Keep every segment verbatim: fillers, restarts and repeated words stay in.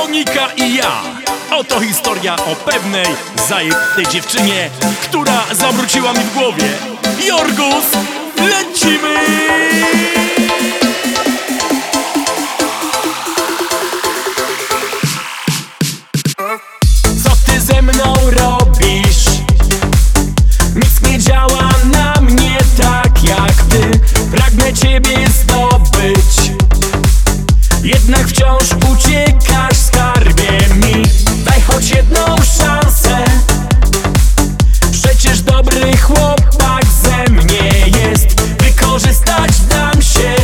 Monika i ja. Oto historia o pewnej zajebnej dziewczynie, która zawróciła mi w głowie. Jorgus, lecimy! Co ty ze mną robisz? Nic nie działa na mnie tak jak ty. Pragnę ciebie zdobyć, jednak wciąż uciekasz, skarbie mi. Daj choć jedną szansę, przecież dobry chłopak ze mnie jest. Wykorzystać dam się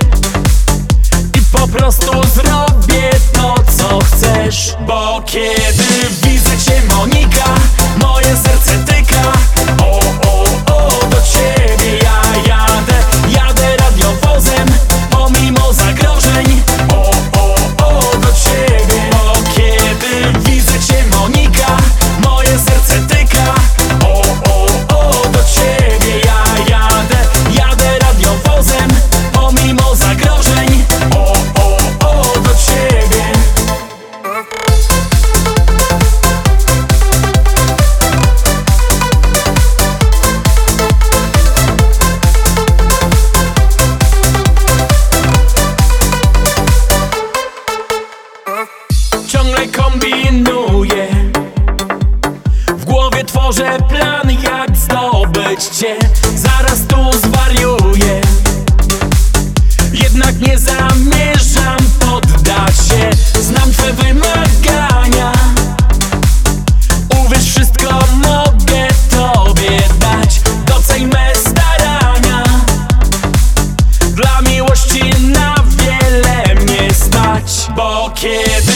i po prostu zrobię to, co chcesz. Bo kiedy widzę cię, Monika, moje serce tyka. O, o, o, do ciebie ja jadę, jadę radiowozem, pomimo zagrożeń. O, o, o, do ciebie. Bo kiedy widzę cię, Monika, moje serce tyka. O, o, o, do ciebie ja jadę, jadę radiowozem, pomimo zagrożeń. O, o, o, do ciebie. Ciągle kombinuję, w głowie tworzę plan, jak zdobyć cię. Zaraz tu zwariuję, jednak nie zamierzam poddać się. Znam twe wymagania, uwierz, wszystko mogę tobie dać. Doceń me starania, dla miłości na wiele mnie stać. Bo kiedy